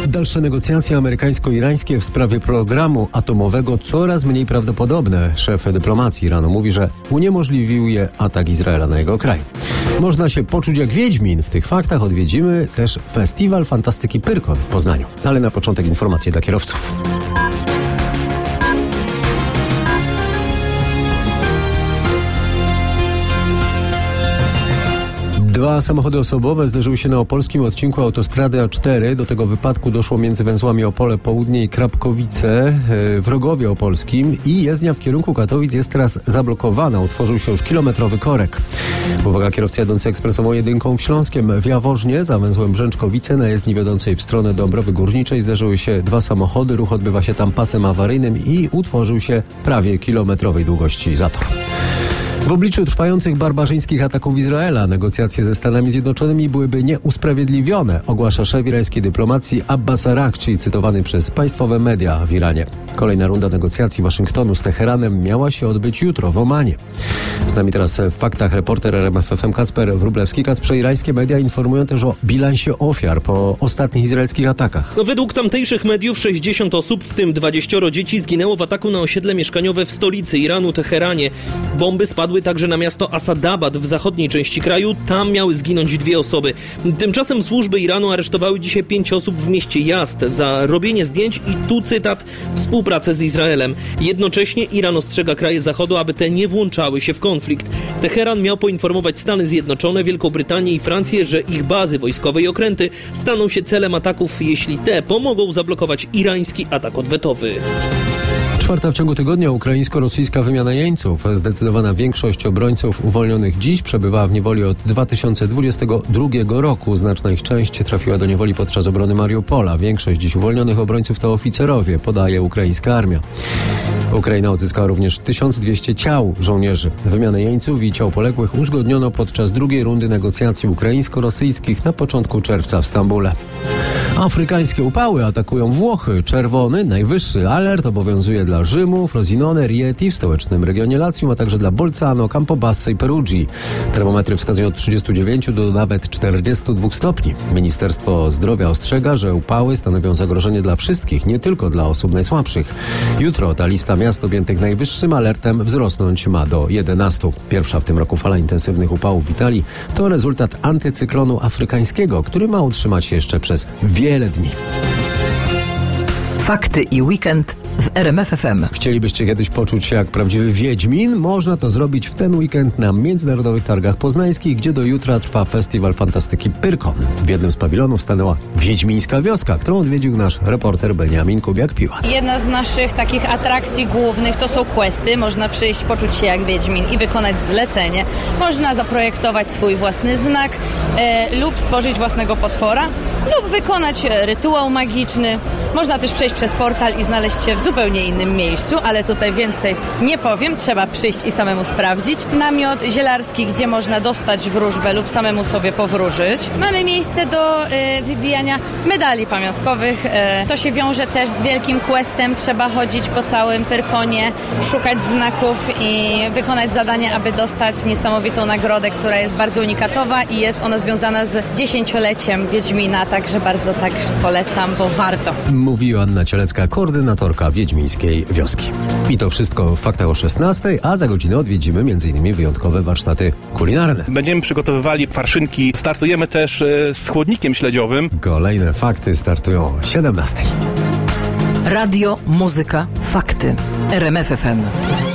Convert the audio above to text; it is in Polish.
Dalsze negocjacje amerykańsko-irańskie w sprawie programu atomowego coraz mniej prawdopodobne. Szef dyplomacji Iranu mówi, że uniemożliwił je atak Izraela na jego kraj. Można się poczuć jak Wiedźmin. W tych faktach odwiedzimy też Festiwal Fantastyki Pyrkon w Poznaniu. Ale na początek informacje dla kierowców. Dwa samochody osobowe zderzyły się na opolskim odcinku autostrady A4. Do tego wypadku doszło między węzłami Opole Południe i Krapkowice w Rogowie Opolskim i jezdnia w kierunku Katowic jest teraz zablokowana. Utworzył się już kilometrowy korek. Uwaga, kierowcy jadący ekspresową jedynką w Śląskiem w Jaworznie za węzłem Brzęczkowice na jezdni wiodącej w stronę Dąbrowy Górniczej zderzyły się dwa samochody. Ruch odbywa się tam pasem awaryjnym i utworzył się prawie kilometrowej długości zator. W obliczu trwających barbarzyńskich ataków Izraela negocjacje ze Stanami Zjednoczonymi byłyby nieusprawiedliwione, ogłasza szef irańskiej dyplomacji Abbas Araghchi, cytowany przez państwowe media w Iranie. Kolejna runda negocjacji Waszyngtonu z Teheranem miała się odbyć jutro w Omanie. Z nami teraz w faktach reporter RMF FM Kacper Wróblewski. Kacprze, irańskie media informują też o bilansie ofiar po ostatnich izraelskich atakach. Według tamtejszych mediów 60 osób, w tym 20 dzieci, zginęło w ataku na osiedle mieszkaniowe w stolicy Iranu, Teheranie. Bomby spadły także na miasto Asadabad w zachodniej części kraju. Tam miały zginąć 2 osoby. Tymczasem służby Iranu aresztowały dzisiaj 5 osób w mieście Yazd za robienie zdjęć i tu cytat, współpracę z Izraelem. Jednocześnie Iran ostrzega kraje Zachodu, aby te nie włączały się w konflikt. Teheran miał poinformować Stany Zjednoczone, Wielką Brytanię i Francję, że ich bazy wojskowe i okręty staną się celem ataków, jeśli te pomogą zablokować irański atak odwetowy. Czwarta w ciągu tygodnia ukraińsko-rosyjska wymiana jeńców. Zdecydowana większość obrońców uwolnionych dziś przebywała w niewoli od 2022 roku. Znaczna ich część trafiła do niewoli podczas obrony Mariupola. Większość dziś uwolnionych obrońców to oficerowie, podaje ukraińska armia. Ukraina odzyskała również 1200 ciał żołnierzy. Wymianę jeńców i ciał poległych uzgodniono podczas drugiej rundy negocjacji ukraińsko-rosyjskich na początku czerwca w Stambule. Afrykańskie upały atakują Włochy. Czerwony, najwyższy alert obowiązuje dla Rzymu, Frosinone, Rieti w stołecznym regionie Latium, a także dla Bolzano, Campobasso i Perugii. Termometry wskazują od 39 do nawet 42 stopni. Ministerstwo Zdrowia ostrzega, że upały stanowią zagrożenie dla wszystkich, nie tylko dla osób najsłabszych. Jutro ta lista miast objętych najwyższym alertem wzrosnąć ma do 11. Pierwsza w tym roku fala intensywnych upałów w Italii to rezultat antycyklonu afrykańskiego, który ma utrzymać się jeszcze przez wiele dni. Fakty i weekend w RMF FM. Chcielibyście kiedyś poczuć się jak prawdziwy Wiedźmin? Można to zrobić w ten weekend na Międzynarodowych Targach Poznańskich, gdzie do jutra trwa Festiwal Fantastyki Pyrkon. W jednym z pawilonów stanęła wiedźmińska wioska, którą odwiedził nasz reporter Beniamin Kubiak-Piłat. Jedna z naszych takich atrakcji głównych to są questy. Można przyjść, poczuć się jak Wiedźmin i wykonać zlecenie. Można zaprojektować swój własny znak lub stworzyć własnego potwora lub wykonać rytuał magiczny. Można też przejść przez portal i znaleźć się w zupełnie innym miejscu, ale tutaj więcej nie powiem, trzeba przyjść i samemu sprawdzić. Namiot zielarski, gdzie można dostać wróżbę lub samemu sobie powróżyć. Mamy miejsce do wybijania medali pamiątkowych. To się wiąże też z wielkim questem. Trzeba chodzić po całym Pyrkonie, szukać znaków i wykonać zadanie, aby dostać niesamowitą nagrodę, która jest bardzo unikatowa i jest ona związana z 10-leciem Wiedźmina, także bardzo tak polecam, bo warto. Mówi Anna Cielecka, koordynatorka wiedźmińskiej wioski. I to wszystko w faktach o 16, a za godzinę odwiedzimy m.in. wyjątkowe warsztaty kulinarne. Będziemy przygotowywali farszynki. Startujemy też z chłodnikiem śledziowym. Kolejne fakty startują o 17. Radio, muzyka, fakty. RMF FM.